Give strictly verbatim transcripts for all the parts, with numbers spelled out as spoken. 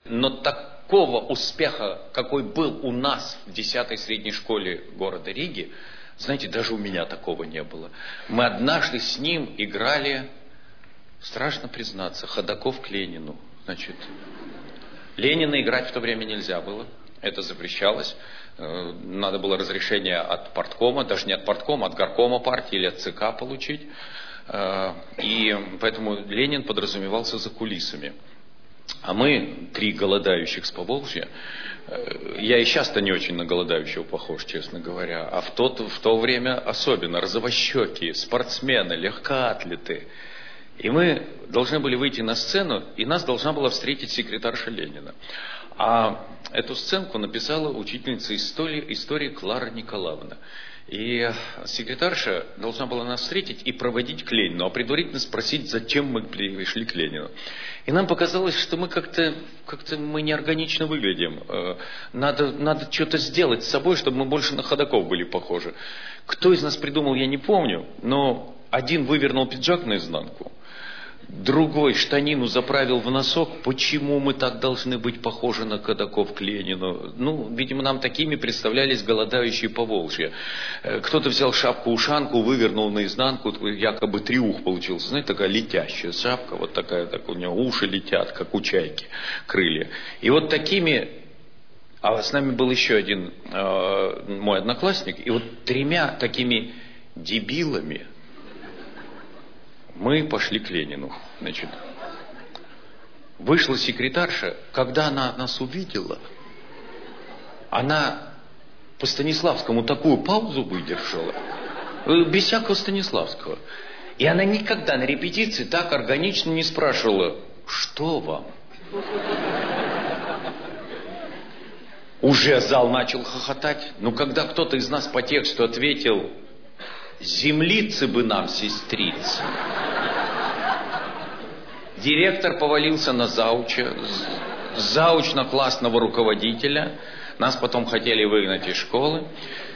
Но такого успеха, какой был у нас в десятой средней школе города Риги, знаете, даже у меня такого не было. Мы однажды с ним играли, страшно признаться, ходаков к Ленину. Значит, Ленина играть в то время нельзя было. Это запрещалось. Надо было разрешение от парткома, даже не от парткома, от горкома партии или от ЦК получить. И поэтому Ленин подразумевался за кулисами. А мы, три голодающих с Поволжья, я и сейчас-то не очень на голодающего похож, честно говоря, а в то, в то время особенно розовощекие, спортсмены, легкоатлеты. И мы должны были выйти на сцену, и нас должна была встретить секретарша Ленина. А эту сценку написала учительница истории, истории Клара Николаевна. И секретарша должна была нас встретить и проводить к Ленину, а предварительно спросить, зачем мы пришли к Ленину. И нам показалось, что мы как-то, как-то мы неорганично выглядим. Надо, надо что-то сделать с собой, чтобы мы больше на ходаков были похожи. Кто из нас придумал, я не помню, но один вывернул пиджак наизнанку, другой штанину заправил в носок. Почему мы так должны быть похожи на ходаков к Ленину? Ну, видимо, нам такими представлялись голодающие Поволжья. Кто-то взял шапку-ушанку, вывернул наизнанку, якобы триух получился. Знаете, такая летящая шапка, вот такая, так у него уши летят, как у чайки, крылья. И вот такими... А с нами был еще один э, мой одноклассник, и вот тремя такими дебилами мы пошли к Ленину. Значит, вышла секретарша, когда она нас увидела, она по Станиславскому такую паузу выдержала, без всякого Станиславского. И она никогда на репетиции так органично не спрашивала: что вам? Уже зал начал хохотать. Но когда кто-то из нас по тексту ответил: землицы бы нам, сестрица. Директор повалился на зауча, зауч на классного руководителя. Нас потом хотели выгнать из школы,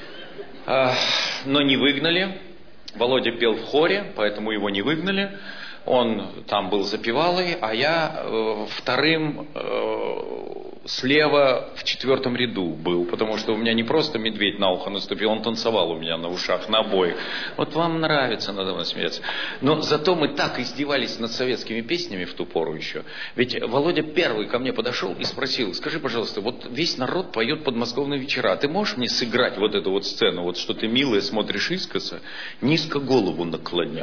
но не выгнали. Володя пел в хоре, поэтому его не выгнали. Он там был запевалой, а я э, вторым э, слева в четвертом ряду был, потому что у меня не просто медведь на ухо наступил, он танцевал у меня на ушах, на обоих. Вот вам нравится, надо мной смеяться. Но зато мы так издевались над советскими песнями в ту пору еще. Ведь Володя первый ко мне подошел и спросил: скажи, пожалуйста, вот весь народ поет подмосковные вечера, ты можешь мне сыграть вот эту вот сцену, вот что ты, милая, смотришь искоса, низко голову наклоня?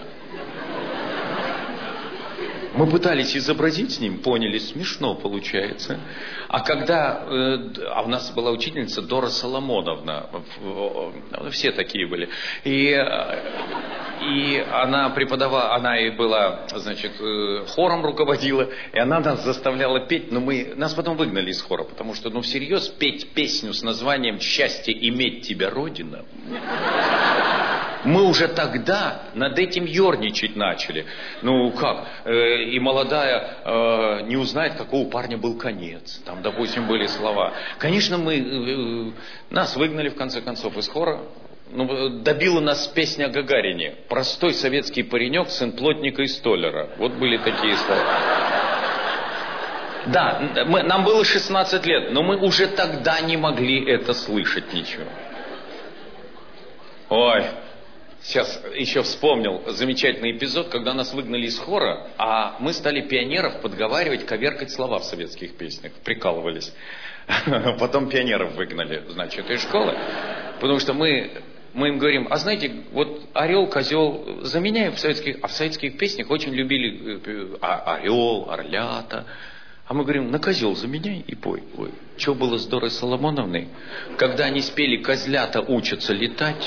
Мы пытались изобразить с ним, поняли, смешно получается. А когда... Э, а у нас была учительница Дора Соломоновна. Все такие были. И, и она преподавала... Она и была, значит, хором руководила. И она нас заставляла петь. Но мы... Нас потом выгнали из хора. Потому что, ну, всерьез петь песню с названием «Счастье иметь тебя, Родина». Мы уже тогда над этим ерничать начали. Ну как? Э, и молодая э, не узнает, какого у парня был конец. Там, допустим, были слова. Конечно, мы... Э, нас выгнали, в конце концов, из хора. Ну, добила нас песня о Гагарине. Простой советский паренек, сын плотника и столяра. Вот были такие слова. Да, мы, нам было шестнадцать лет, но мы уже тогда не могли это слышать ничего. Ой... Сейчас еще вспомнил замечательный эпизод, когда нас выгнали из хора, а мы стали пионеров подговаривать, коверкать слова в советских песнях. Прикалывались. Потом пионеров выгнали, значит, из школы. Потому что мы, мы им говорим: а знаете, вот орел, козел, заменяем в советских... А в советских песнях очень любили орел, орлята. А мы говорим: на козел заменяй и пой. Ой, что было с Дорой Соломоновной? Когда они спели «Козлята учатся летать»,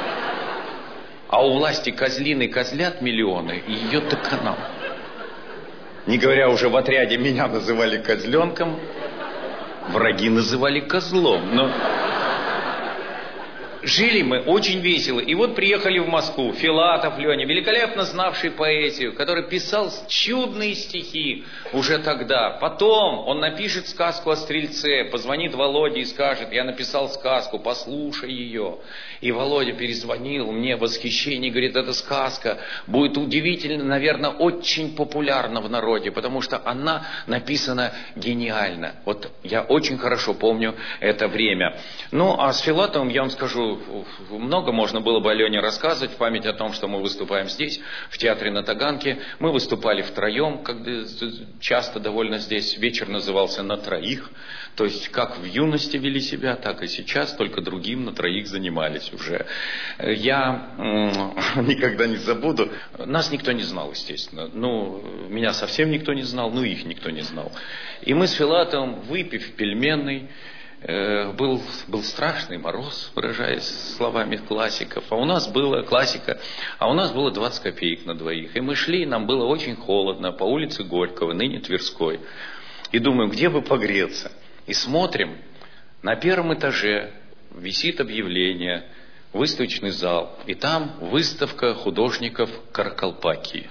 а у власти козлины козлят миллионы, и ее доконал. Не говоря уже, в отряде меня называли козленком, враги называли козлом. Но жили мы очень весело. И вот приехали в Москву. Филатов Леня, великолепно знавший поэзию, который писал чудные стихи уже тогда. Потом он напишет сказку о стрельце, позвонит Володе и скажет: я написал сказку, послушай ее. И Володя перезвонил мне в восхищении, говорит: эта сказка будет удивительно, наверное, очень популярна в народе, потому что она написана гениально. Вот я очень хорошо помню это время. Ну, а с Филатовым, я вам скажу, много можно было бы Алене рассказывать в память о том, что мы выступаем здесь, в театре на Таганке. Мы выступали втроем, когда, часто довольно здесь. Вечер назывался «На троих». То есть, как в юности вели себя, так и сейчас, только другим на троих занимались уже. Я м- никогда не забуду. Нас никто не знал, естественно. Ну, меня совсем никто не знал, ну, их никто не знал. И мы с Филатовым, выпив пельменный, Был, был страшный мороз, выражаясь словами классиков. А у нас было, классика, а у нас было двадцать копеек на двоих. И мы шли, нам было очень холодно, по улице Горького, ныне Тверской. И думаем, где бы погреться. И смотрим, на первом этаже висит объявление, выставочный зал. И там выставка художников Каракалпакии.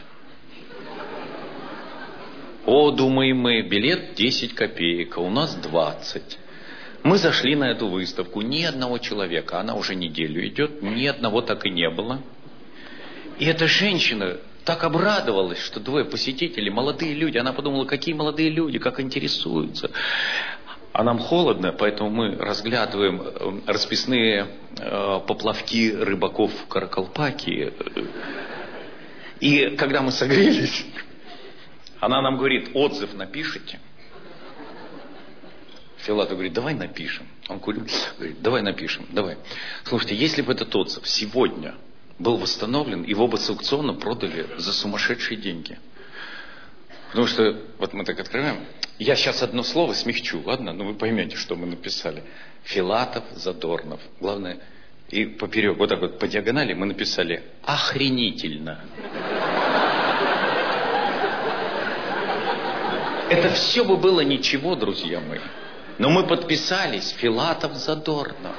О, думаем мы, билет десять копеек, а у нас двадцать. Мы зашли на эту выставку, ни одного человека, она уже неделю идет, ни одного так и не было. И эта женщина так обрадовалась, что двое посетителей, молодые люди, она подумала, какие молодые люди, как интересуются. А нам холодно, поэтому мы разглядываем расписные э, поплавки рыбаков Каракалпакии. И когда мы согрелись, она нам говорит: отзыв напишите. Филатов говорит: давай напишем. Он говорит: давай напишем, давай. Слушайте, если бы этот отзыв сегодня был восстановлен, его бы с аукциона продали за сумасшедшие деньги. Потому что, вот мы так открываем, я сейчас одно слово смягчу, ладно? Ну вы поймете, что мы написали. Филатов, Задорнов. Главное, и поперек, вот так вот по диагонали мы написали: охренительно. Это все бы было ничего, друзья мои. Но мы подписались: Филатов, Задорнов.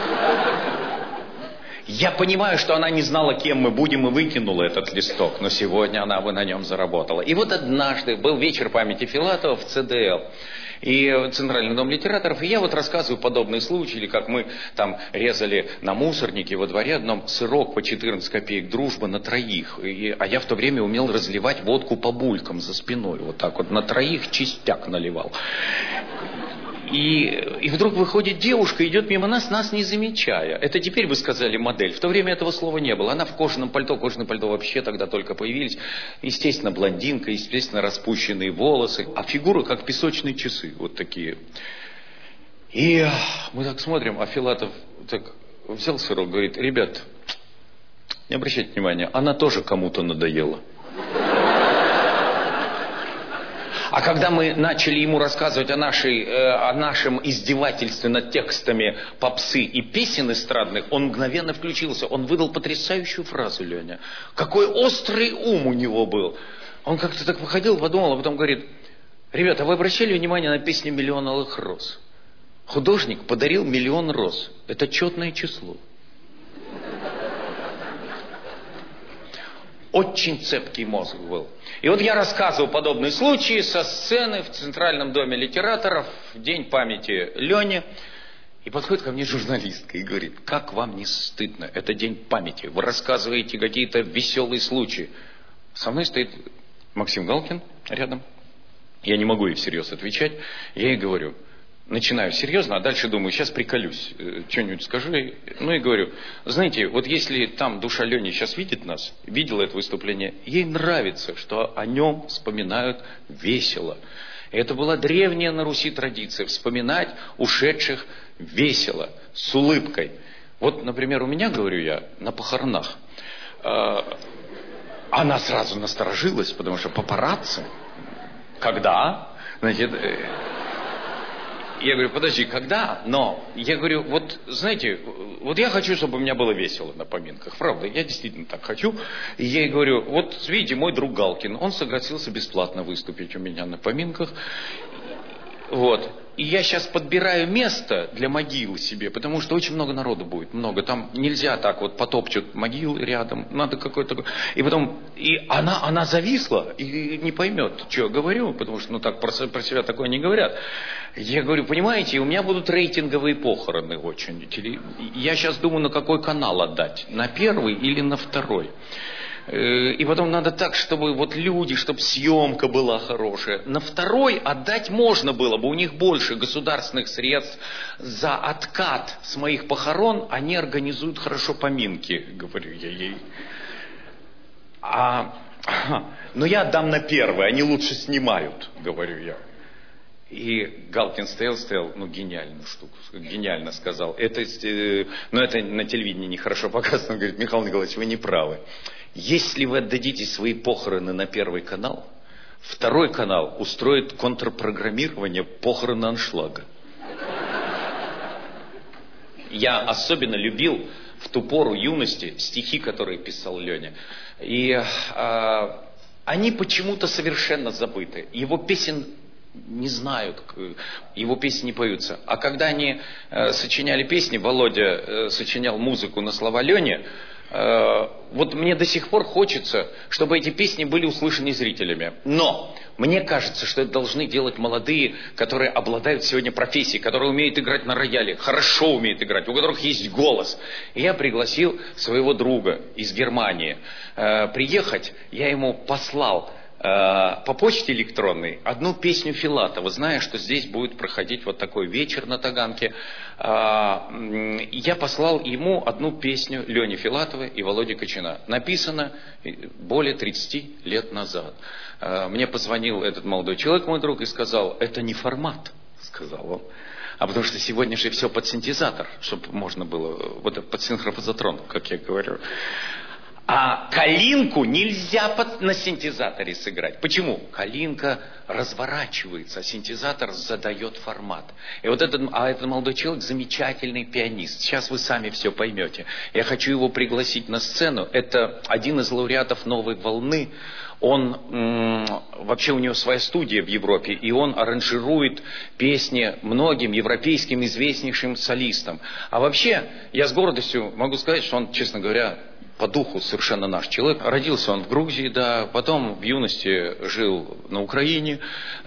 Я понимаю, что она не знала, кем мы будем, и выкинула этот листок. Но сегодня она бы на нем заработала. И вот однажды был вечер памяти Филатова в ЦДЛ. И Центральный дом литераторов. И я вот рассказываю подобные случаи, или как мы там резали на мусорнике во дворе одном сырок по четырнадцать копеек, дружба на троих. И, а я в то время умел разливать водку по булькам за спиной. Вот так вот на троих частяк наливал. И, и вдруг выходит девушка, идет мимо нас, нас не замечая. Это теперь вы сказали модель. В то время этого слова не было. Она в кожаном пальто, кожаное пальто вообще тогда только появились. Естественно, блондинка, естественно, распущенные волосы. А фигура как песочные часы, вот такие. И мы так смотрим, а Филатов так взял сырок, говорит: ребят, не обращайте внимания, она тоже кому-то надоела. А когда мы начали ему рассказывать о, нашей, э, о нашем издевательстве над текстами попсы и песен эстрадных, он мгновенно включился. Он выдал потрясающую фразу, Леня. Какой острый ум у него был. Он как-то так выходил, подумал, а потом говорит: ребята, вы обращали внимание на песню «Миллион алых роз»? Художник подарил миллион роз. Это четное число. Очень цепкий мозг был. И вот я рассказывал подобные случаи со сцены в Центральном доме литераторов в день памяти Лени. И подходит ко мне журналистка и говорит: как вам не стыдно? Это день памяти. Вы рассказываете какие-то веселые случаи. Со мной стоит Максим Галкин рядом. Я не могу ей всерьез отвечать. Я ей говорю, начинаю серьезно, а дальше думаю, сейчас приколюсь, что-нибудь скажу. Ну и говорю: знаете, вот если там душа Лени сейчас видит нас, видела это выступление, ей нравится, что о нем вспоминают весело. И это была древняя на Руси традиция — вспоминать ушедших весело, с улыбкой. Вот, например, у меня, говорю я, на похоронах, э, она сразу насторожилась, потому что папарацци. Когда? Значит... Я говорю: подожди, когда? Но, я говорю, вот, знаете, вот я хочу, чтобы у меня было весело на поминках. Правда, я действительно так хочу. И я ей говорю: вот, видите, мой друг Галкин, он согласился бесплатно выступить у меня на поминках. Вот. И я сейчас подбираю место для могилы себе, потому что очень много народу будет, много. Там нельзя так вот потопчут могилы рядом, надо какой-то... И потом, и она, она зависла и не поймет, что я говорю, потому что, ну так, про, про себя такое не говорят. Я говорю, понимаете, у меня будут рейтинговые похороны очень. Я сейчас думаю, на какой канал отдать, на первый или на второй. И потом надо так, чтобы вот люди, чтобы съемка была хорошая. На второй отдать можно было бы, у них больше государственных средств. За откат с моих похорон они организуют хорошо поминки, говорю я ей. А, но я отдам на первый, они лучше снимают, говорю я. И Галкин стоял, стоял, ну, гениальную штуку, гениально сказал. Это, ну, это на телевидении нехорошо показано. Он говорит, Михаил Николаевич, вы не правы. Если вы отдадите свои похороны на Первый канал, Второй канал устроит контрпрограммирование похороны аншлага. Я особенно любил в ту пору юности стихи, которые писал Леня. И а, они почему-то совершенно забыты. Его песен не знают, его песни не поются. А когда они э, сочиняли песни, Володя э, сочинял музыку на слова Лени, э, вот мне до сих пор хочется, чтобы эти песни были услышаны зрителями. Но мне кажется, что это должны делать молодые, которые обладают сегодня профессией, которые умеют играть на рояле, хорошо умеют играть, у которых есть голос. И я пригласил своего друга из Германии э, приехать, я ему послал по почте электронной одну песню Филатова, зная, что здесь будет проходить вот такой вечер на Таганке. Я послал ему одну песню Лени Филатова и Володи Кочина. Написано более тридцати лет назад. Мне позвонил этот молодой человек, мой друг, и сказал, это не формат, сказал он. А потому что сегодня же все под синтезатор, чтобы можно было, вот под синхрофазотрон, как я говорю. А калинку нельзя под, на синтезаторе сыграть. Почему? Калинка разворачивается, а синтезатор задает формат. И вот этот, а этот молодой человек замечательный пианист. Сейчас вы сами все поймете. Я хочу его пригласить на сцену. Это один из лауреатов «Новой волны». Он, м- вообще у него своя студия в Европе, и он аранжирует песни многим европейским известнейшим солистам. А вообще, я с гордостью могу сказать, что он, честно говоря, по духу совершенно наш человек. Родился он в Грузии, да, потом в юности жил на Украине.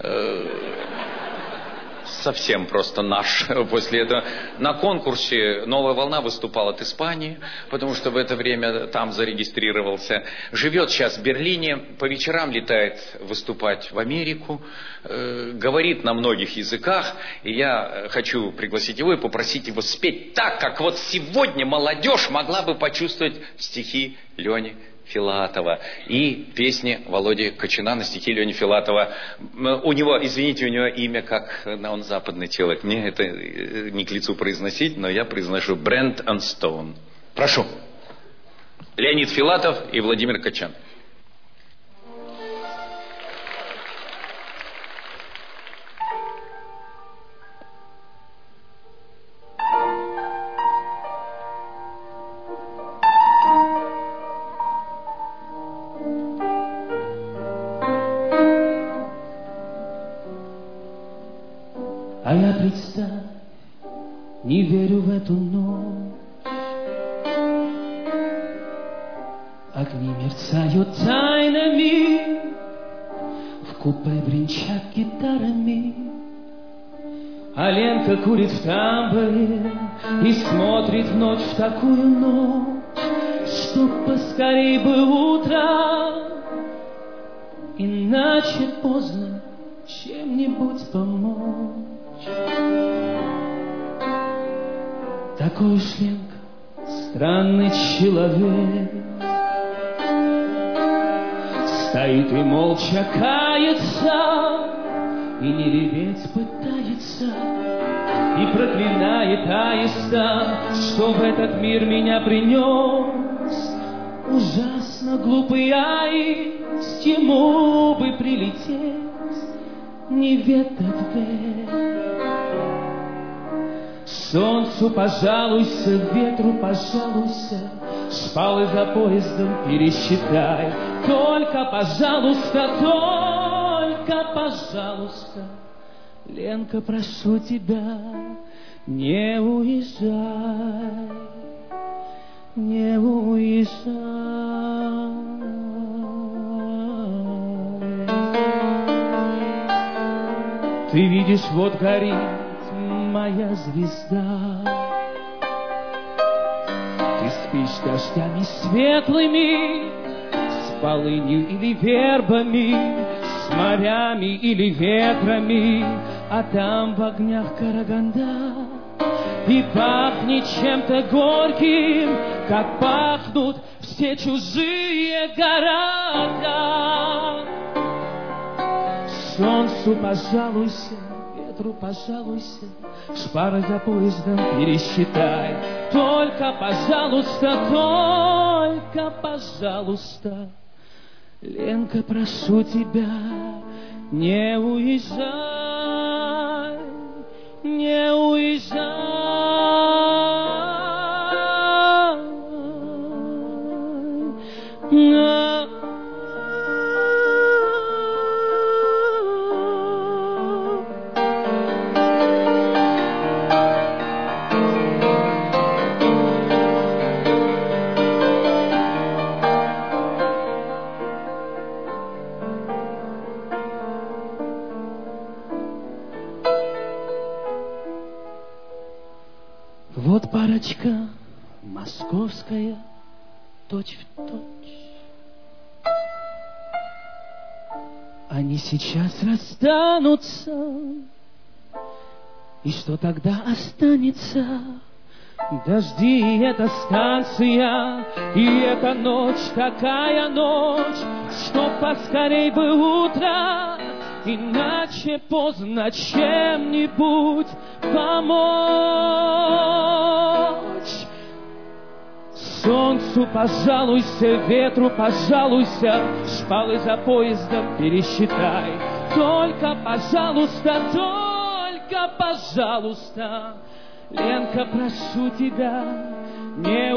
Совсем просто наш после этого. На конкурсе «Новая волна» выступал от Испании, потому что в это время там зарегистрировался. Живет сейчас в Берлине, по вечерам летает выступать в Америку, э, говорит на многих языках. И я хочу пригласить его и попросить его спеть так, как вот сегодня молодежь могла бы почувствовать стихи Лени Филатова и песни Володи Кочина на стихи Лени Филатова. У него, извините, у него имя как, он западный человек. Мне это не к лицу произносить, но я произношу Brand and Stone. Прошу. Леонид Филатов и Владимир Кочан. А я, представь, не верю в эту ночь. Огни мерцают тайнами, в купе бренчат гитарами, а Ленка курит в тамбуре и смотрит в ночь, в такую ночь, чтоб поскорей бы утро, иначе поздно чем-нибудь помочь. Такой уж Ленка, странный человек, стоит и молча кается, и не реветь пытается, и проклинает аиста, что в этот мир меня принес. Ужасно глупый аист, ему бы прилететь, не ведать век. Солнцу пожалуйся, ветру пожалуйся, шпалы за поездом пересчитай. Только, пожалуйста, только, пожалуйста, Ленка, прошу тебя, не уезжай, не уезжай. Ты видишь, вот горит моя звезда. Ты спишь дождями светлыми, с полынью или вербами, с морями или ветрами, а там в огнях Караганда. И пахнет чем-то горьким, как пахнут все чужие города. Солнцу пожалуйся, ветру пожалуйся, шпары за поездом пересчитай. Только, пожалуйста, только, пожалуйста, Ленка, прошу тебя, не уезжай, не уезжай. Вот парочка московская, точь в точь. Они сейчас расстанутся, и что тогда останется? Дожди, и эта станция, и эта ночь, такая ночь, что поскорей бы утро, иначе поздно чем-нибудь помочь. Солнцу пожалуйся, ветру пожалуйся, шпалы за поездом пересчитай. Только, пожалуйста, только, пожалуйста, Ленка, прошу тебя, не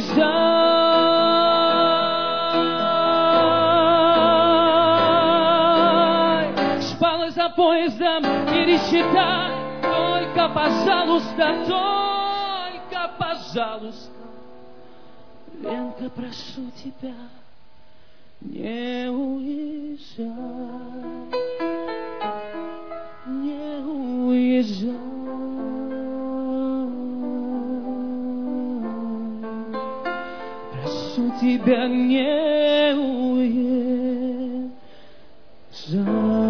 уезжай. Шпалы за поездом пересчитай. Только, пожалуйста, только, пожалуйста, Ленка, прошу тебя, не уезжай, не уезжай. Прошу тебя, не уезжай.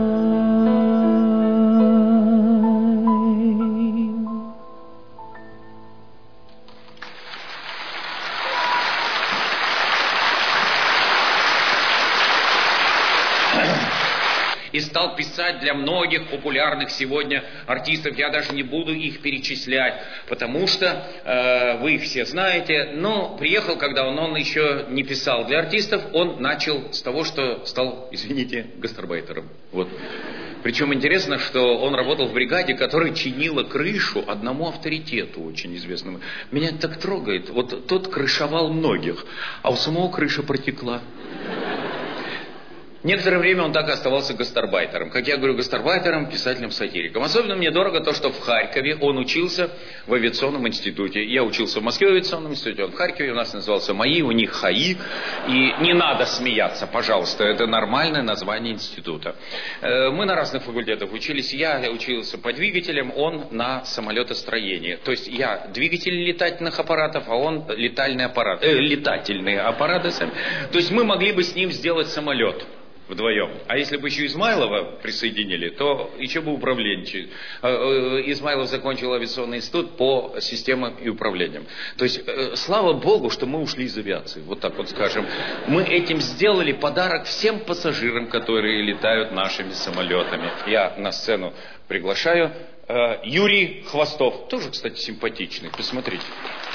И стал писать для многих популярных сегодня артистов. Я даже не буду их перечислять, потому что э, вы их все знаете. Но приехал, когда он, он еще не писал для артистов, он начал с того, что стал, извините, гастарбайтером. Вот. Причем интересно, что он работал в бригаде, которая чинила крышу одному авторитету очень известному. Меня это так трогает. Вот тот крышевал многих, а у самого крыша протекла. Некоторое время он так и оставался гастарбайтером. Как я говорю, гастарбайтером, писателем-сатириком. Особенно мне дорого то, что в Харькове он учился в авиационном институте. Я учился в Москве в авиационном институте, он в Харькове, у нас назывался МАИ, у них ХАИ. И не надо смеяться, пожалуйста, это нормальное название института. Мы на разных факультетах учились. Я учился по двигателям, он на самолетостроении. То есть я двигатели летательных аппаратов, а он летальные аппараты, э, летательные аппараты сами. То есть мы могли бы с ним сделать самолет. Вдвоем. А если бы еще Измайлова присоединили, то еще бы управленчик. Измайлов закончил авиационный институт по системам и управлениям. То есть, слава Богу, что мы ушли из авиации. Вот так вот скажем. Мы этим сделали подарок всем пассажирам, которые летают нашими самолетами. Я на сцену приглашаю Юрий Хвостов. Тоже, кстати, симпатичный. Посмотрите.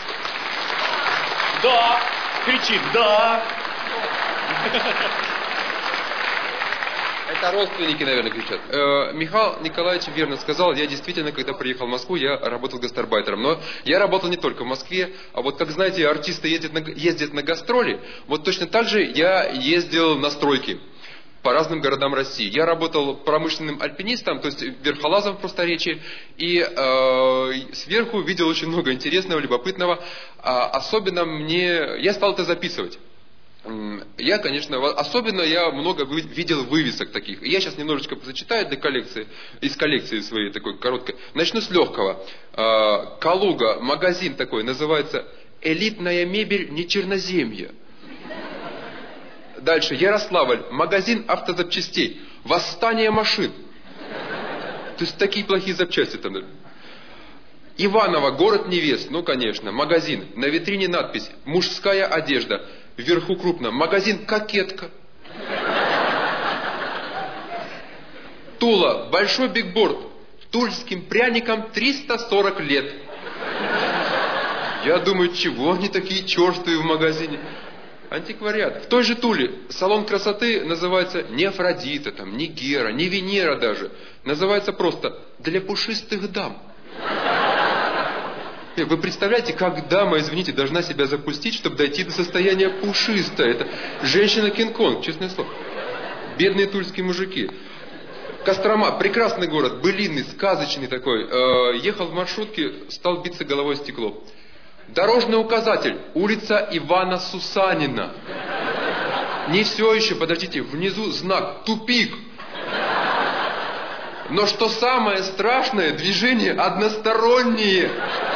Да! Кричит, да! Это родственники, наверное, кричат. Э, Михаил Николаевич верно сказал, я действительно, когда приехал в Москву, я работал гастарбайтером. Но я работал не только в Москве, а вот, как знаете, артисты ездят на, ездят на гастроли, вот точно так же я ездил на стройки. по разным городам России. Я работал промышленным альпинистом, то есть верхолазом в просторечии, и э, сверху видел очень много интересного, любопытного. А особенно мне... Я стал это записывать. Я, конечно, особенно я много видел вывесок таких. Я сейчас немножечко зачитаю для коллекции, из коллекции своей такой короткой. Начну с легкого. Калуга, магазин такой, называется «Элитная мебель не черноземья». Дальше, Ярославль, магазин автозапчастей «Восстание машин». То есть такие плохие запчасти там. Иваново, город невест, ну конечно, магазин, на витрине надпись «Мужская одежда». Вверху крупно. Магазин «Кокетка». Тула. Большой бигборд. Тульским пряникам триста сорок лет. Я думаю, чего они такие чёрствые в магазине? Антиквариат. В той же Туле салон красоты называется не Афродита, там, не Гера, не Венера даже. Называется просто «Для пушистых дам». Вы представляете, как дама, извините, должна себя запустить, чтобы дойти до состояния пушиста? Это женщина Кинг-Конг, честное слово. Бедные тульские мужики. Кострома, прекрасный город, былинный, сказочный такой. Э, ехал в маршрутке, стал биться головой о стекло. Дорожный указатель, улица Ивана Сусанина. Не все еще, подождите, внизу знак «Тупик». Но что самое страшное, движение одностороннее.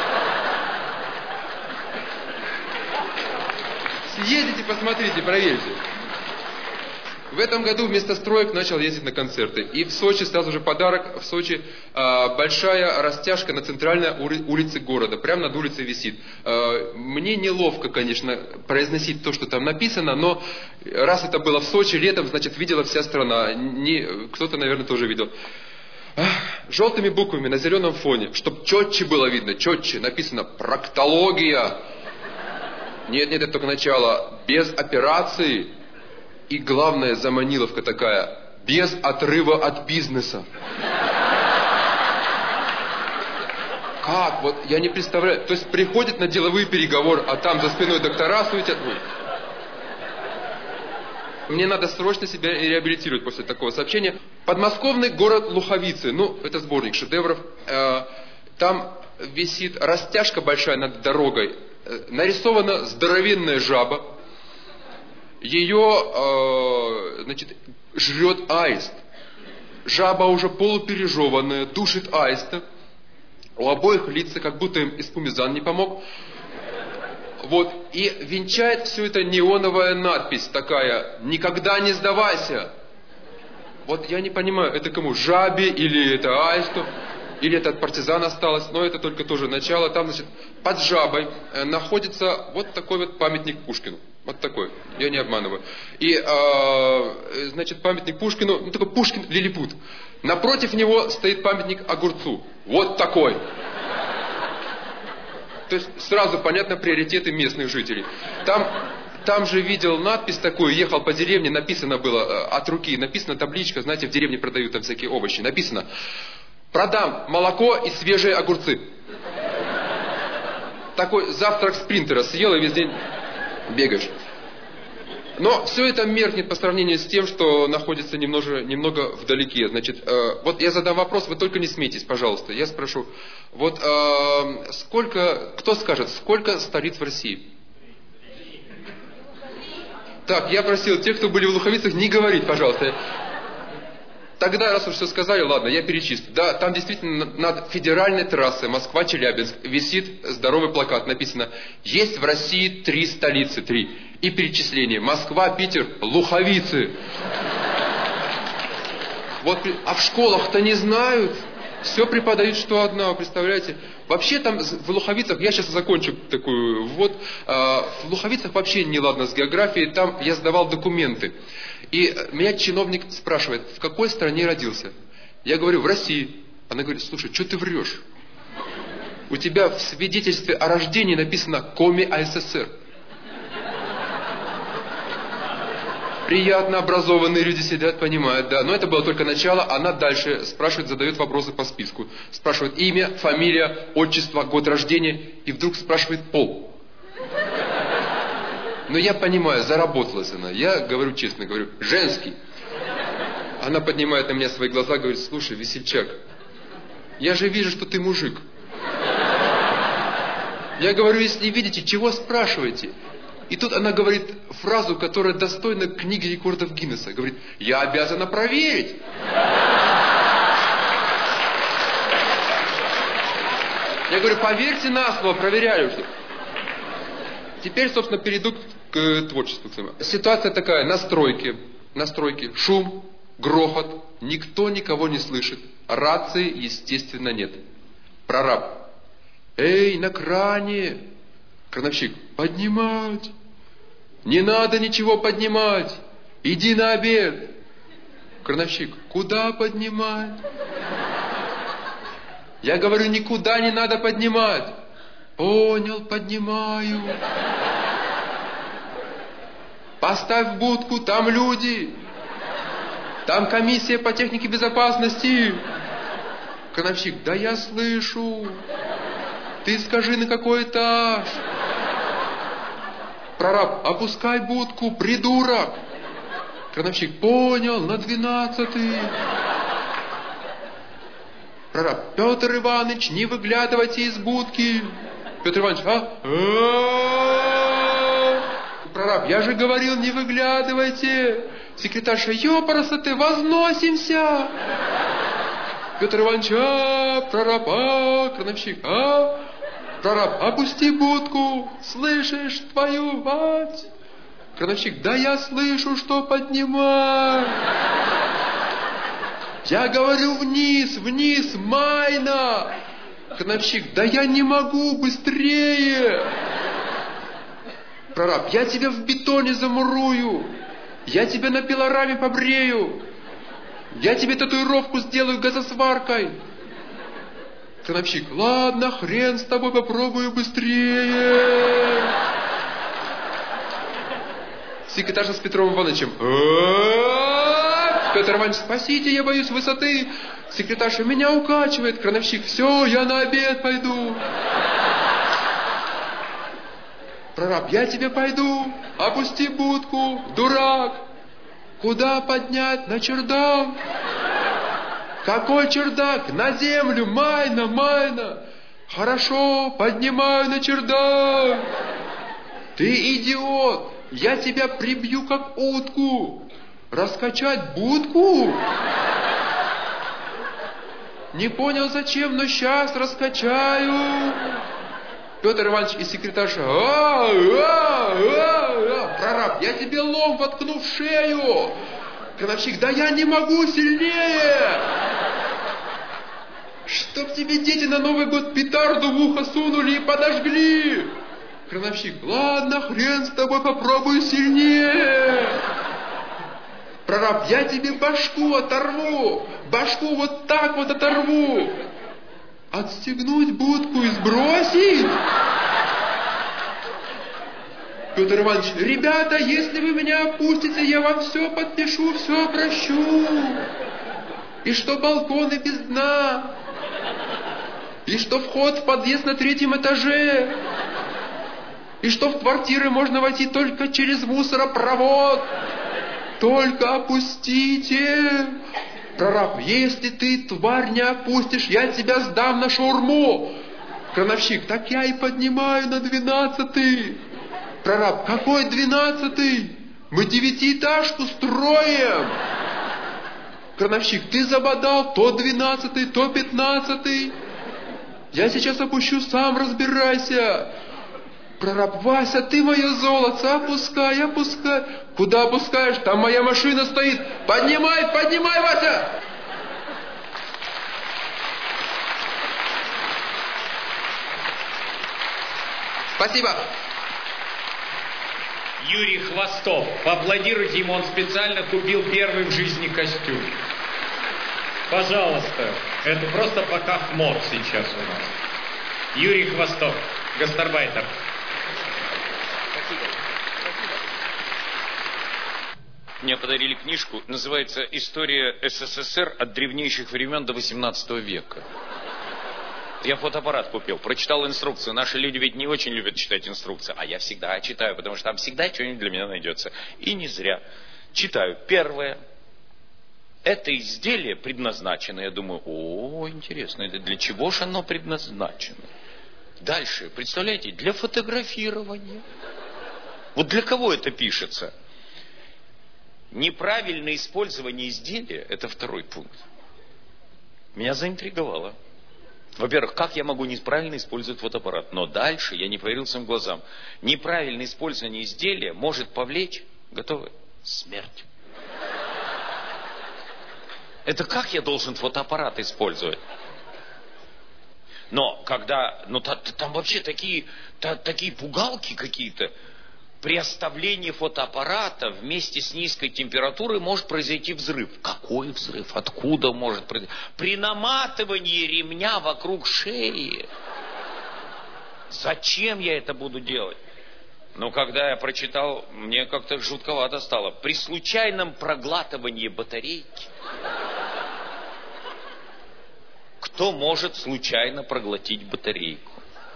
Съездите, посмотрите, проверьте. В этом году вместо строек начал ездить на концерты. И в Сочи сразу же подарок. В Сочи э, большая растяжка на центральной ули- улице города. Прямо над улицей висит. Э, мне неловко, конечно, произносить то, что там написано. Но раз это было в Сочи летом, значит, видела вся страна. Не, кто-то, наверное, тоже видел. Желтыми буквами на зеленом фоне, чтобы четче было видно, четче написано «Проктология». Нет, нет, это только начало. Без операции. И главное, заманиловка такая. Без отрыва от бизнеса. Как? Вот я не представляю. То есть приходит на деловые переговоры, а там за спиной доктора суетят. Мне надо срочно себя реабилитировать после такого сообщения. Подмосковный город Луховицы. Ну, это сборник шедевров. Там висит растяжка большая над дорогой. Нарисована здоровенная жаба. Ее, значит, жрет аист. Жаба уже полупережеванная, душит аиста. У обоих лица, как будто им эспумизан не помог. Вот. И венчает все это неоновая надпись такая: «Никогда не сдавайся». Вот я не понимаю, это кому? Жабе или это аисту? Или это от партизан осталось? Но это только тоже начало. Там, значит, под жабой находится вот такой вот памятник Пушкину. Вот такой. Я не обманываю. И, э, значит, памятник Пушкину, ну такой Пушкин лилипут. Напротив него стоит памятник огурцу. Вот такой. То есть сразу понятно приоритеты местных жителей. Там, там же видел надпись такую, ехал по деревне, написано было от руки, написана табличка, знаете, в деревне продают там всякие овощи. Написано: «Продам молоко и свежие огурцы». Такой завтрак спринтера, съел и весь день бегаешь. Но все это меркнет по сравнению с тем, что находится немного, немного вдалеке. Значит, э, вот я задам вопрос, вы только не смейтесь, пожалуйста. Я спрошу, вот э, сколько, кто скажет, сколько столиц в России? Так, я просил тех, кто были в Луховицах, не говорить, пожалуйста. Тогда, раз уж все сказали, ладно, я перечислю. Да, там действительно над федеральной трассой Москва-Челябинск висит здоровый плакат. Написано: есть в России три столицы, три. И перечисление: Москва, Питер, Луховицы. Вот, а в школах-то не знают. Все преподают, что одна, вы представляете? Вообще там в Луховицах, я сейчас закончу такую, вот, в Луховицах вообще не ладно с географией, там я сдавал документы. И меня чиновник спрашивает: в какой стране родился? Я говорю: в России. Она говорит: слушай, что ты врешь? У тебя в свидетельстве о рождении написано Коми АССР. Приятно образованные люди сидят, понимают, да. Но это было только начало. Она дальше спрашивает, задает вопросы по списку. Спрашивает имя, фамилия, отчество, год рождения. И вдруг спрашивает пол. Но я понимаю, заработалась она. Я говорю честно, говорю: женский. Она поднимает на меня свои глаза, говорит: слушай, весельчак, я же вижу, что ты мужик. Я говорю: если видите, чего спрашиваете? И тут она говорит фразу, которая достойна книги рекордов Гиннесса. Говорит: я обязана проверить. Я говорю: поверьте на слово, проверяю. Теперь, собственно, перейду к творчеству. Ситуация такая: на стройке, на стройке шум, грохот, никто никого не слышит. Рации, естественно, нет. Прораб: эй, на кране. Крановщик: поднимать. Не надо ничего поднимать. Иди на обед. Крановщик: куда поднимать? Я говорю: никуда не надо поднимать. Понял, поднимаю. Поставь будку, там люди. Там комиссия по технике безопасности. Крановщик: да я слышу. Ты скажи, на какой этаж? Прораб: опускай будку, придурок. Крановщик: понял, на двенадцатый. Прораб: Петр Иванович, не выглядывайте из будки. Петр Иванович: а? Прораб: я же говорил, не выглядывайте. Секретарша: ёпараса ты, возносимся. Петр Иванович: а, прораб, а, крановщик, а. Прораб: опусти будку, слышишь, твою мать. Крановщик: да я слышу, что поднимай. Я говорю: вниз, вниз, майна. Крановщик: да я не могу, быстрее. Прораб: я тебя в бетоне замурую. Я тебя на пилораме побрею. Я тебе татуировку сделаю газосваркой. Крановщик: ладно, хрен с тобой, попробую быстрее. Секретарша с Петром Ивановичем: Петр Иванович: спасите, я боюсь высоты. Секретарша: меня укачивает. Крановщик: все, я на обед пойду. Прораб: я тебе пойду. Опусти будку, дурак. Куда поднять? На чердак. Какой чердак? На землю, майна, майна. Хорошо, поднимаю на чердак. Ты идиот, я тебя прибью как утку. Раскачать будку? Не понял зачем, но сейчас раскачаю. Петр Иванович и секретарша: а, а, а, а. Прораб: я тебе лом воткну в шею. Крановщик: да я не могу, сильнее. Чтоб тебе дети на Новый год петарду в ухо сунули и подожгли. Крановщик: ладно, хрен с тобой, попробую сильнее. Прораб: я тебе башку оторву. Башку вот так вот оторву. Отстегнуть будку и сбросить? Петр Иванович: ребята, если вы меня опустите, я вам все подпишу, все прощу. И что балконы без дна. И что вход в подъезд на третьем этаже. И что в квартиры можно войти только через мусоропровод. Только опустите. Прораб: если ты, тварь, не опустишь, я тебя сдам на шаурму. Крановщик: так я и поднимаю на двенадцатый. Прораб: какой двенадцатый? Мы девятиэтажку строим. Крановщик: ты забодал, то двенадцатый, то пятнадцатый. Я сейчас опущу, сам разбирайся. Прораб: Вася, ты мое золото, опускай, опускай. Куда опускаешь? Там моя машина стоит. Поднимай, поднимай, Вася. Спасибо. Юрий Хвостов. Поаплодируйте ему, он специально купил первый в жизни костюм. Пожалуйста. Это просто пока в мод сейчас у нас. Юрий Хвостов, гастарбайтер. Мне подарили книжку, называется «История СССР от древнейших времен до восемнадцатого века». Я фотоаппарат купил, прочитал инструкцию. Наши люди ведь не очень любят читать инструкции, а я всегда читаю, потому что там всегда что-нибудь для меня найдется. И не зря. Читаю. Первое. это изделие предназначено. Я думаю, о, интересно, это для чего же оно предназначено? Дальше, представляете, для фотографирования. Вот для кого это пишется? Неправильное использование изделия – это второй пункт. Меня заинтриговало. Во-первых, как я могу неправильно использовать фотоаппарат? Но дальше я не поверил своим глазам. Неправильное использование изделия может повлечь, готовы, смерть. Это как я должен фотоаппарат использовать? Но когда, ну та, там вообще такие, та, такие пугалки какие-то. При оставлении фотоаппарата вместе с низкой температурой может произойти взрыв. Какой взрыв? Откуда может произойти? При наматывании ремня вокруг шеи. Зачем я это буду делать? Но когда я прочитал, мне как-то жутковато стало. При случайном проглатывании батарейки. Кто может случайно проглотить батарейку?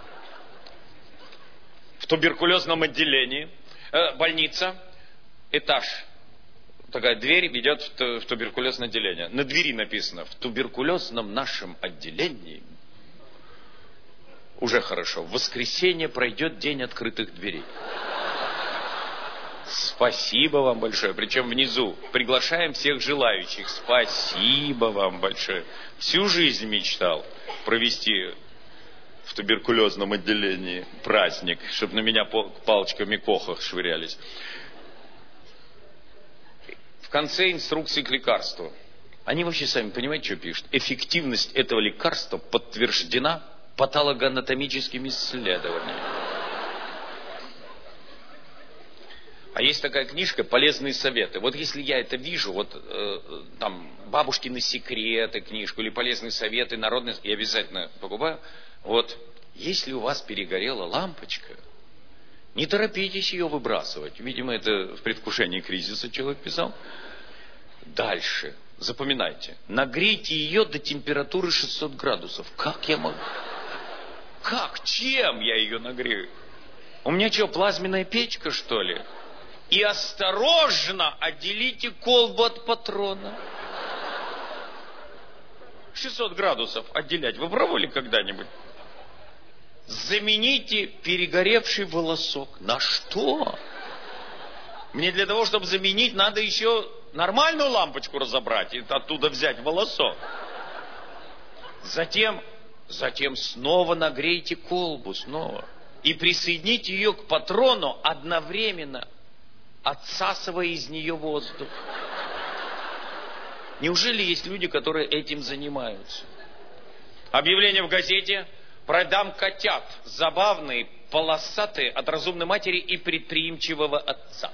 В туберкулезном отделении, э, больница, этаж, такая дверь ведет в, в туберкулезное отделение. На двери написано: в туберкулезном нашем отделении, уже хорошо, в воскресенье пройдет день открытых дверей. Спасибо вам большое. Причем внизу приглашаем всех желающих. Спасибо вам большое. Всю жизнь мечтал провести в туберкулезном отделении праздник, чтобы на меня палочками Коха швырялись. В конце инструкции к лекарству. Они вообще сами понимаете, что пишут? Эффективность этого лекарства подтверждена патологоанатомическими исследованиями. А есть такая книжка «Полезные советы». Вот если я это вижу, вот э, там «Бабушкины секреты» книжку или «Полезные советы», народные, я обязательно покупаю. Вот, если у вас перегорела лампочка, не торопитесь ее выбрасывать. Видимо, это в предвкушении кризиса человек писал. Дальше, запоминайте, нагрейте ее до температуры шестьсот градусов. Как я могу? Как? Чем я ее нагрею? У меня что, плазменная печка, что ли? И осторожно отделите колбу от патрона. шестьсот градусов отделять. Вы пробовали когда-нибудь? Замените перегоревший волосок. На что? Мне для того, чтобы заменить, надо еще нормальную лампочку разобрать и оттуда взять волосок. Затем, затем снова нагрейте колбу, снова. И присоедините ее к патрону одновременно, отсасывая из нее воздух. Неужели есть люди, которые этим занимаются? Объявление в газете: продам котят, забавные, полосатые, от разумной матери и предприимчивого отца.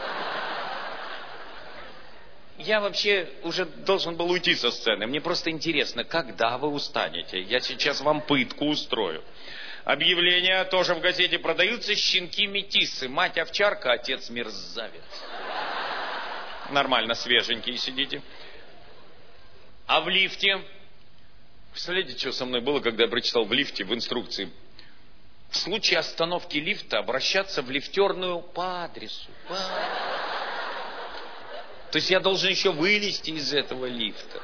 Я вообще уже должен был уйти со сцены. Мне просто интересно, когда вы устанете? Я сейчас вам пытку устрою. Объявление тоже в газете: продаются щенки-метисы. Мать овчарка, отец мерзавец. Нормально, свеженькие сидите. А в лифте... Представляете, что со мной было, когда я прочитал в лифте, в инструкции? В случае остановки лифта обращаться в лифтерную по адресу. По... То есть я должен еще вылезти из этого лифта.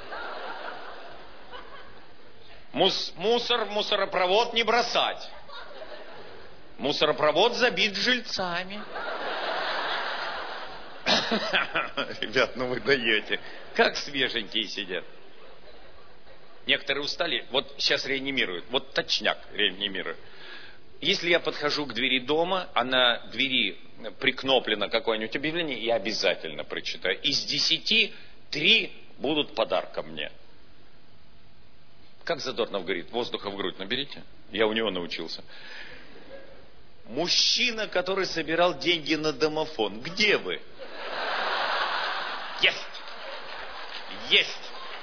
Мус, мусор в мусоропровод не бросать. Мусоропровод забит жильцами. Ребят, ну вы даете. Как свеженькие сидят. Некоторые устали. Вот сейчас реанимируют. Вот точняк реанимируют. Если я подхожу к двери дома, а на двери прикноплено какое-нибудь объявление, я обязательно прочитаю. Из десяти три будут подарком мне. Как Задорнов говорит: воздуха в грудь наберите. Я у него научился. Мужчина, который собирал деньги на домофон. Где вы? Есть. Есть.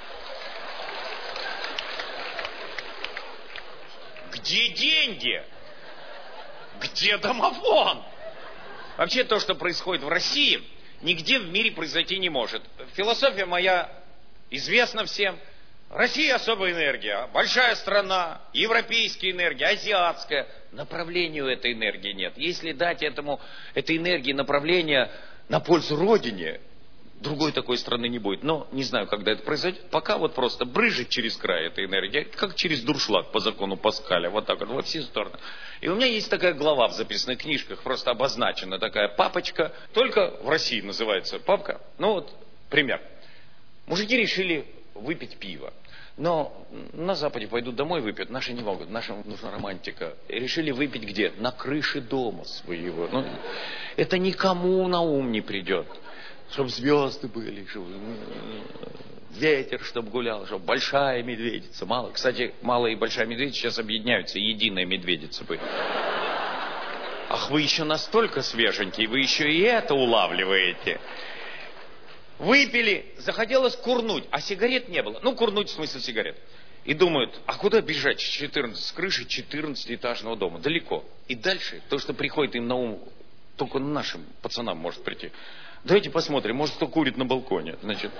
Где деньги? Где домофон? Вообще то, что происходит в России, нигде в мире произойти не может. Философия моя известна всем. Россия особая энергия, большая страна, европейская энергия, азиатская. Направлению этой энергии нет. Если дать этому, этой энергии направление на пользу Родине, Другой такой страны не будет. Но не знаю, когда это произойдет. Пока вот просто брызжет через край эта энергия, как через дуршлаг по закону Паскаля. Вот так вот, во все стороны. И у меня есть такая глава в записных книжках, просто обозначена такая папочка. Только в России называется папка. Ну вот, пример. Мужики решили выпить пиво. Но на Западе пойдут домой выпьют, наши не могут, нашим нужна романтика. И решили выпить где? На крыше дома своего. Ну, это никому на ум не придет. Чтобы звезды были, чтобы ветер, чтобы гулял, чтобы большая медведица. Мало. Кстати, малая и большая медведица сейчас объединяются, единая медведица будет. Ах, вы еще настолько свеженькие, вы еще и это улавливаете. Выпили, захотелось курнуть, а сигарет не было. Ну, курнуть в смысле сигарет. И думают, а куда бежать с четырнадцати, с крыши четырнадцатиэтажного дома? Далеко. И дальше, то, что приходит им на ум, только нашим пацанам может прийти. Давайте посмотрим, может, кто курит на балконе. Значит.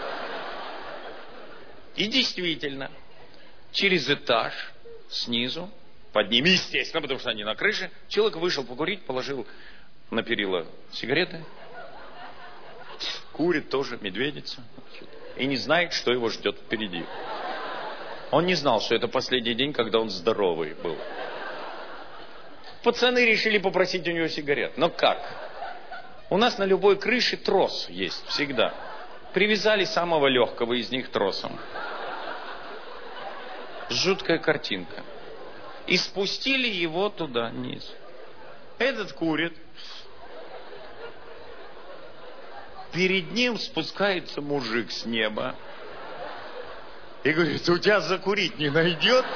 И действительно, через этаж, снизу, под ними, естественно, потому что они на крыше, человек вышел покурить, положил на перила сигареты. Курит тоже, медведица. И не знает, что его ждет впереди. Он не знал, что это последний день, когда он здоровый был. Пацаны решили попросить у него сигарет. Но как? У нас на любой крыше трос есть всегда. Привязали самого легкого из них тросом. Жуткая картинка. И спустили его туда, вниз. Этот курит. Перед ним спускается мужик с неба. И говорит, у тебя закурить не найдет?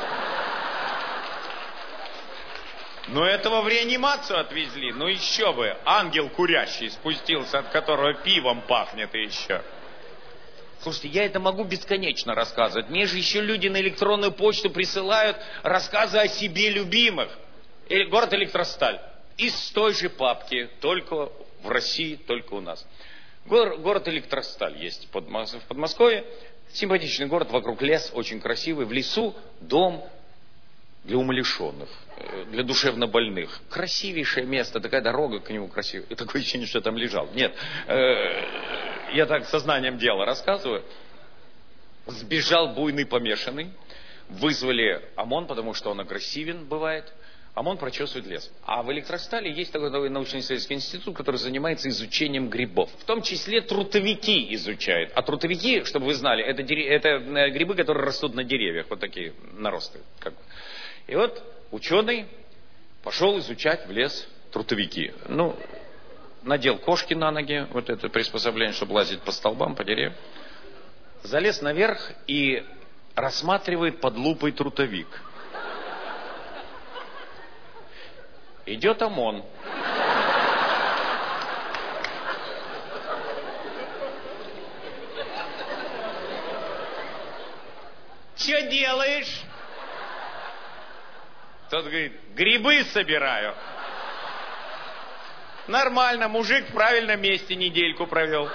Но этого в реанимацию отвезли. Ну еще бы, ангел курящий спустился, от которого пивом пахнет и еще. Слушайте, я это могу бесконечно рассказывать. Мне же еще люди на электронную почту присылают рассказы о себе любимых. Город Электросталь. Из той же папки, только в России, только у нас. Город Электросталь есть в Подмосковье. Симпатичный город, вокруг лес, очень красивый. В лесу дом для умалишенных, для душевно больных. Красивейшее место, такая дорога к нему красивая. И такое ощущение, что я там лежал. Нет, я так сознанием дела рассказываю. Сбежал буйный помешанный. Вызвали ОМОН, потому что он агрессивен бывает. ОМОН прочесывает лес. А в Электростале есть такой научно-исследовательский институт, который занимается изучением грибов. В том числе трутовики изучают. А трутовики, чтобы вы знали, это, это грибы, которые растут на деревьях. Вот такие наросты. Как бы. И вот ученый пошел изучать в лес трутовики. Ну, надел кошки на ноги, вот это приспособление, чтобы лазить по столбам, по деревьям. Залез наверх и рассматривает под лупой трутовик. Идет ОМОН. Че делаешь? Тот говорит, грибы собираю. Нормально, мужик в правильном месте недельку провел.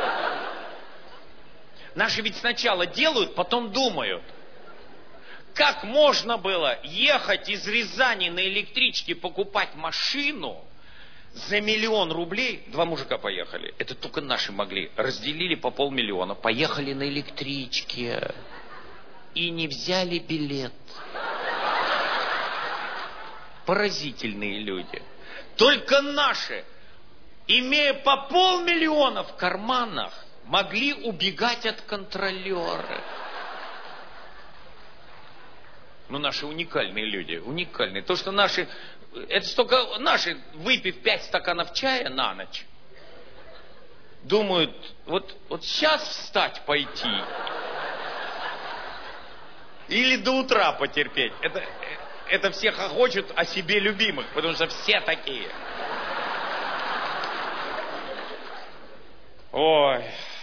Наши ведь сначала делают, потом думают. Как можно было ехать из Рязани на электричке, покупать машину за миллион рублей? Два мужика поехали. Это только наши могли. Разделили по полмиллиона. Поехали на электричке. И не взяли билет. Поразительные люди. Только наши, имея по полмиллиона в карманах, могли убегать от контролера. Ну, наши уникальные люди, уникальные. То, что наши, это столько наши, выпив пять стаканов чая на ночь, думают, вот, вот сейчас встать пойти или до утра потерпеть. Это, это все хохочут о себе любимых, потому что все такие. Ой.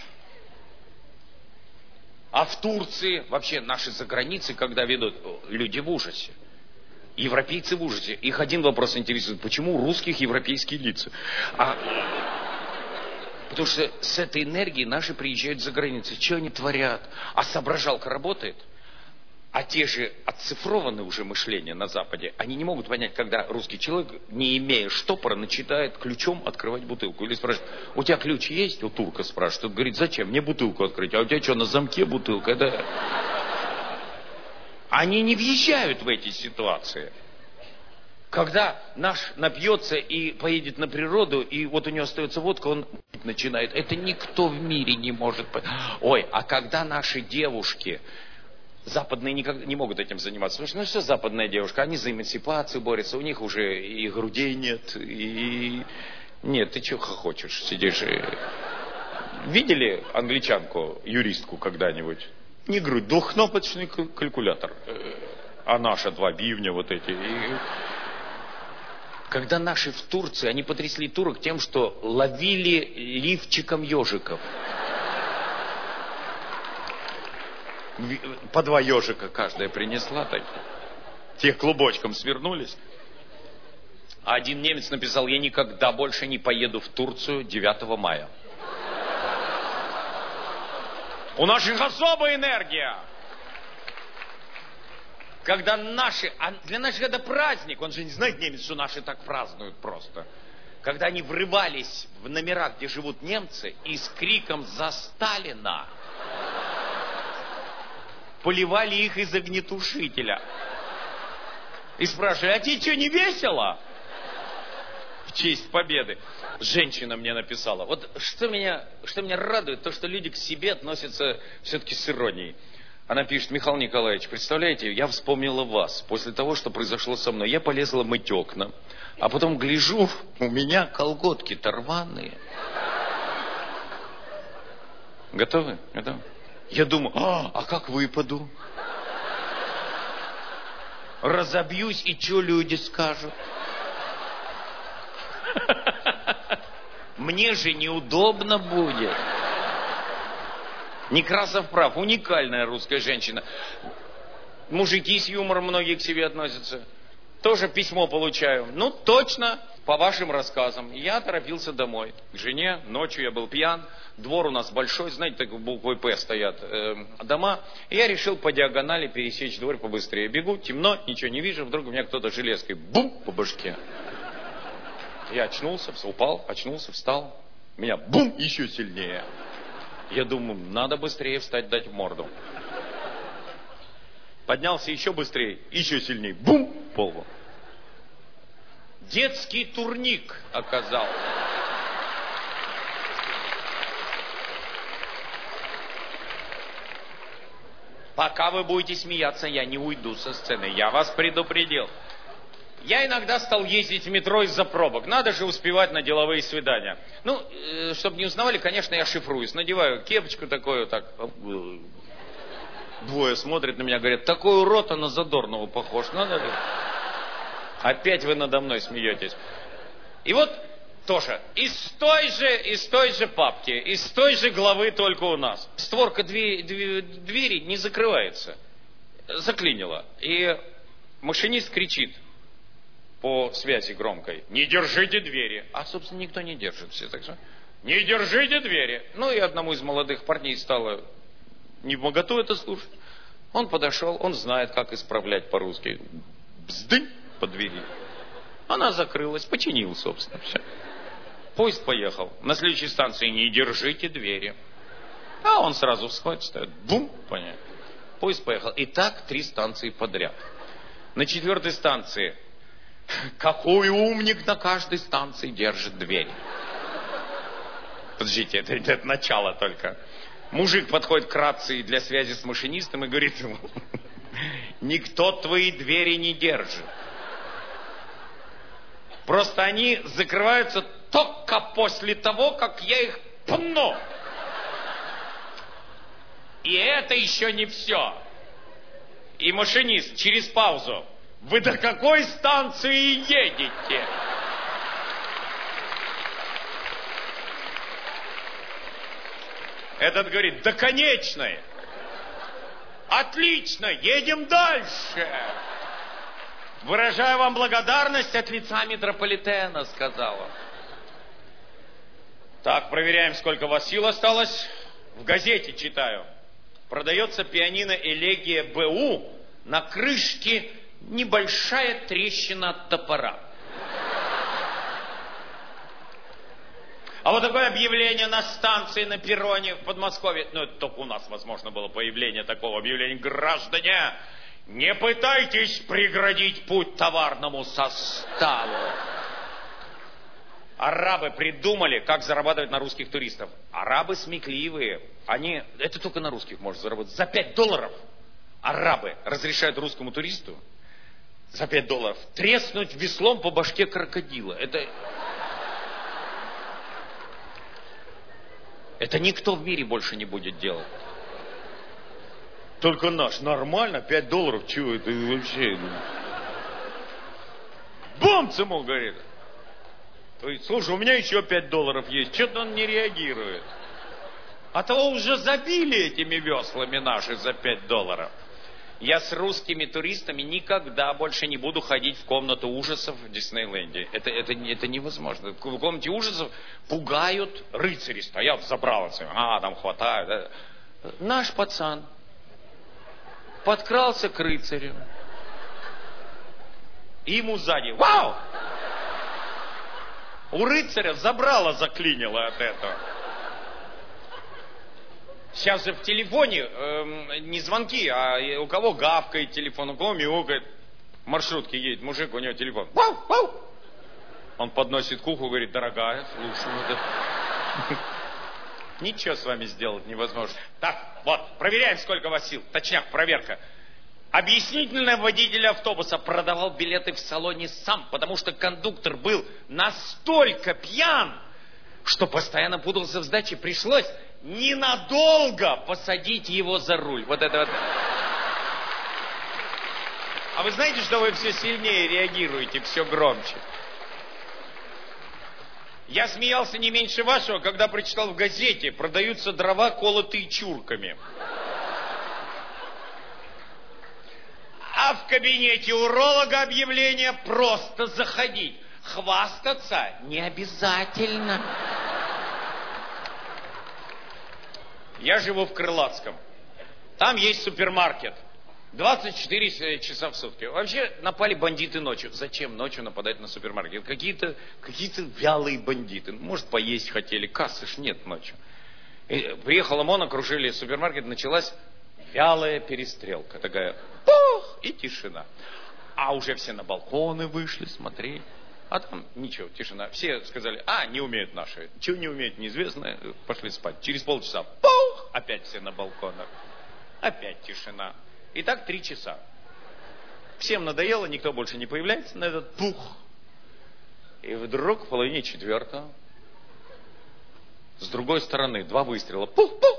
А в Турции, вообще наши заграницы, когда ведут, люди в ужасе. Европейцы в ужасе. Их один вопрос интересует, почему у русских европейские лица? А, потому что с этой энергией наши приезжают за границу. Что они творят? А соображалка работает? А те же оцифрованные уже мышления на Западе, они не могут понять, когда русский человек, не имея штопора, начинает ключом открывать бутылку. Или спрашивает, у тебя ключ есть? У турка спрашивает. Он говорит, зачем? Мне бутылку открыть. А у тебя что, на замке бутылка? Это... Они не въезжают в эти ситуации. Когда наш напьется и поедет на природу, и вот у него остается водка, он начинает. Это никто в мире не может понять. Ой, а когда наши девушки... Западные никак не могут этим заниматься. Потому что, ну, что западная девушка? Они за эмансипацию борются. У них уже и грудей нет, и... Нет, ты что хохочешь? Сидишь и... Видели англичанку, юристку когда-нибудь? Не грудь, двухкнопочный калькулятор. А наша два бивня вот эти. И... Когда наши в Турции, они потрясли турок тем, что ловили лифчиком ежиков. По два ежика каждая принесла, так. Те клубочком свернулись. А один немец написал, я никогда больше не поеду в Турцию девятого мая. У наших особая энергия. Когда наши, а для наших это праздник, он же не знает немец, что наши так празднуют просто. Когда они врывались в номера, где живут немцы, и с криком «За Сталина!» поливали их из огнетушителя. И спрашивали, а тебе что, не весело? В честь победы. Женщина мне написала. Вот что меня, что меня радует, то, что люди к себе относятся все-таки с иронией. Она пишет, Михаил Николаевич, представляете, я вспомнила вас. После того, что произошло со мной, я полезла мыть окна. А потом гляжу, у меня колготки-то рваные. Готовы? Готовы? Я думаю, а, а как выпаду? Разобьюсь, и что люди скажут? Мне же неудобно будет. Некрасов прав, уникальная русская женщина. Мужики с юмором многие к себе относятся. Тоже письмо получаю. Ну, точно, по вашим рассказам. Я торопился домой. К жене, ночью я был пьян. Двор у нас большой, знаете, так буквой П стоят э, дома. И я решил по диагонали пересечь двор побыстрее. Бегу, темно, ничего не вижу. Вдруг у меня кто-то железкой бум по башке. Я очнулся, упал, очнулся, встал. Меня бум еще сильнее. Я думаю, надо быстрее встать, дать в морду. Поднялся еще быстрее, еще сильнее. Бум! Полу. Детский турник оказался. Пока вы будете смеяться, я не уйду со сцены. Я вас предупредил. Я иногда стал ездить в метро из-за пробок. Надо же успевать на деловые свидания. Ну, э, чтобы не узнавали, конечно, я шифруюсь. Надеваю кепочку такую, так. Двое смотрят на меня, говорят, такой урод, а на Задорнова похож. Надо ли? Опять вы надо мной смеетесь. И вот тоже из той же, из той же папки, из той же главы только у нас. Створка двери, двери не закрывается. Заклинило. И машинист кричит по связи громкой. Не держите двери. А, собственно, никто не держит. Все так что, не держите двери. Ну и одному из молодых парней стало невмоготу это слушать. Он подошел, он знает, как исправлять по-русски. Бздынь по двери. Она закрылась, починил, собственно, все. Поезд поехал. На следующей станции не держите двери. А он сразу всходит, стоит. Бум, понятно. Поезд поехал. И так три станции подряд. На четвертой станции. Какой умник на каждой станции держит дверь. Подождите, это, это начало только. Мужик подходит к рации для связи с машинистом и говорит ему, никто твои двери не держит. Просто они закрываются только после того, как я их пну. И это еще не все. И машинист через паузу. Вы до какой станции едете? Этот говорит, до конечной. Отлично, едем дальше. Выражаю вам благодарность от лица метрополитена, сказала. Так, проверяем, сколько у вас сил осталось. В газете читаю. Продается пианино «Элегия БУ» На крышке небольшая трещина от топора. А вот такое объявление на станции, на перроне в Подмосковье. Ну, это только у нас, возможно, было появление такого объявления. Граждане, не пытайтесь преградить путь товарному составу. Арабы придумали, как зарабатывать на русских туристов. Арабы смекливые. Они, это только на русских можно заработать. За пять долларов арабы разрешают русскому туристу за пять долларов треснуть веслом по башке крокодила. Это... Это никто в мире больше не будет делать. Только наш. Нормально, пять долларов. Чего это вообще? Бомц ему, говорит. Слушай, у меня еще пять долларов есть. Что-то он не реагирует. А то уже забили этими веслами наши за пять долларов. Я с русскими туристами никогда больше не буду ходить в комнату ужасов в Диснейленде. Это, это, это невозможно. В комнате ужасов пугают рыцари, стоят за бравцами. А, там хватает. Наш пацан подкрался к рыцарю. И ему сзади. Вау! У рыцаря забрало заклинило от этого. Сейчас же в телефоне э, не звонки, а у кого гавкает телефон, у кого мяукает. В маршрутке едет мужик, у него телефон. Вау, вау. Он подносит к уху, говорит: дорогая, слушаю. Ничего с вами сделать невозможно. Так, вот, проверяем, сколько у вас сил. Точняк, проверка. Объяснительный водитель автобуса продавал билеты в салоне сам, потому что кондуктор был настолько пьян, что постоянно путался в сдаче. Пришлось ненадолго посадить его за руль. Вот это вот. А вы знаете, что вы все сильнее реагируете, все громче? Я смеялся не меньше вашего, когда прочитал в газете: продаются дрова, колотые чурками. А в кабинете уролога объявление: просто заходить. Хвастаться не обязательно. Я живу в Крылатском. Там есть супермаркет. двадцать четыре часа в сутки. Вообще напали бандиты ночью. Зачем ночью нападать на супермаркет? Какие-то какие-то вялые бандиты. Может, поесть хотели. Кассы ж нет ночью. И приехал ОМОН, окружили супермаркет. Началась вялая перестрелка. Такая пух, и тишина. А уже все на балконы вышли смотреть. А там ничего, тишина. Все сказали: а, не умеют наши. Чего не умеют, неизвестно. Пошли спать. Через полчаса пух, опять все на балконах. Опять тишина. И так три часа. Всем надоело, никто больше не появляется на этот пух. И вдруг в половине четвертого с другой стороны два выстрела. Пух-пух.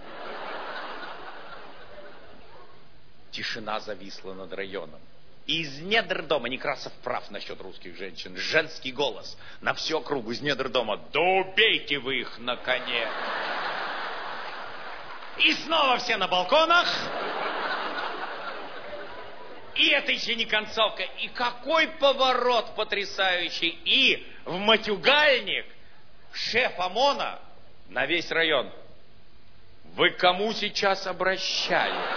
Тишина зависла над районом. Из недр дома, Некрасов прав насчет русских женщин, женский голос на всю округу из недр дома: да убейте вы их на коне. И снова все на балконах. И это еще не концовка. И какой поворот потрясающий. И в матюгальник шеф ОМОНа на весь район: вы к кому сейчас обращались?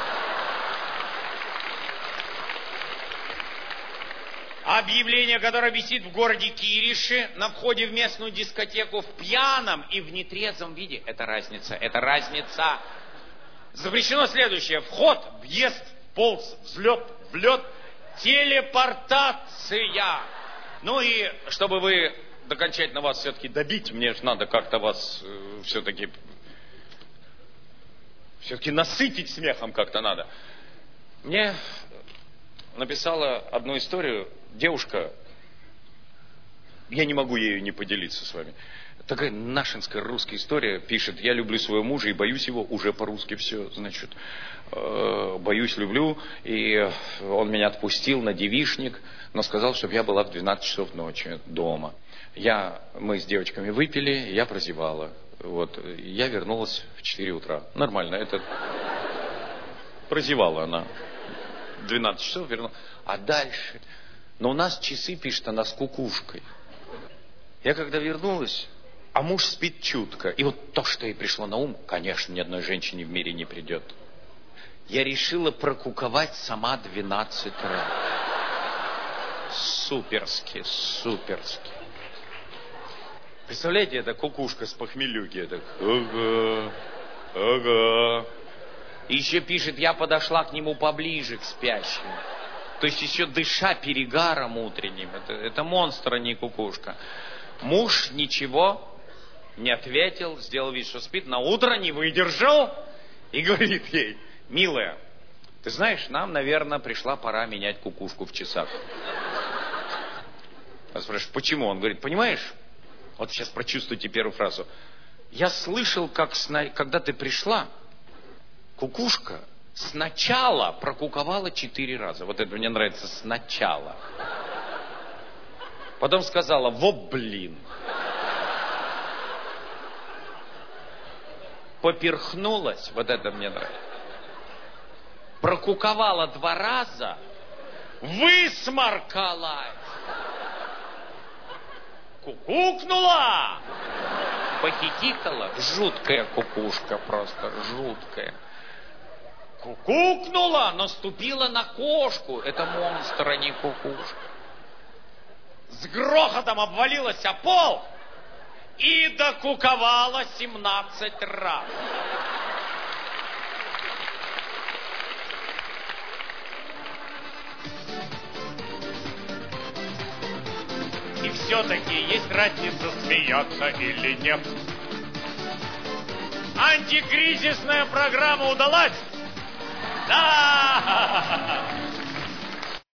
Объявление, которое висит в городе Кириши на входе в местную дискотеку в пьяном и в нетрезвом виде. Это разница, это разница. Запрещено следующее: вход, въезд, полз, взлет, влет, телепортация. Ну и чтобы вы окончательно вас все-таки добить, мне же надо как-то вас э, все-таки все-таки насытить смехом как-то надо. Мне написала одну историю девушка, я не могу ею не поделиться с вами. Такая нашинская русская история. Пишет: я люблю своего мужа и боюсь его. Уже по-русски все, значит. Э, боюсь, люблю. И он меня отпустил на девичник, но сказал, чтобы я была в двенадцать часов ночи дома. Я, мы с девочками выпили, я прозевала. Вот. Я вернулась в четыре утра. Нормально. Это прозевала она. двенадцать часов вернулась. А дальше... Но у нас часы, пишет она, с кукушкой. Я когда вернулась, а муж спит чутко. И вот то, что ей пришло на ум, конечно, ни одной женщине в мире не придет. я решила прокуковать сама двенадцать раз. Суперски, суперски. Представляете, это кукушка с похмелюги. Так, ага, ага. И еще пишет, я подошла к нему поближе, к спящему. То есть еще дыша перегаром утренним. Это, это монстр, а не кукушка. Муж ничего не ответил, сделал вид, что спит. На утро не выдержал и говорит ей, милая, ты знаешь, нам, наверное, пришла пора менять кукушку в часах. Я спрашиваю, почему? Он говорит, понимаешь, вот сейчас прочувствуйте первую фразу. Я слышал, как сна... когда ты пришла, кукушка сначала прокуковала четыре раза. Вот это мне нравится, сначала. Потом сказала, во блин. Поперхнулась, вот это мне нравится. Прокуковала два раза, высморкалась. Кукукнула. Похихикала. Жуткая кукушка, просто жуткая. Кукукнула, наступила на кошку. Это монстр, а не кукушка. С грохотом обвалилась о пол и докуковала семнадцать раз. И все-таки есть разница, смеяться или нет. Антикризисная программа удалась? Да!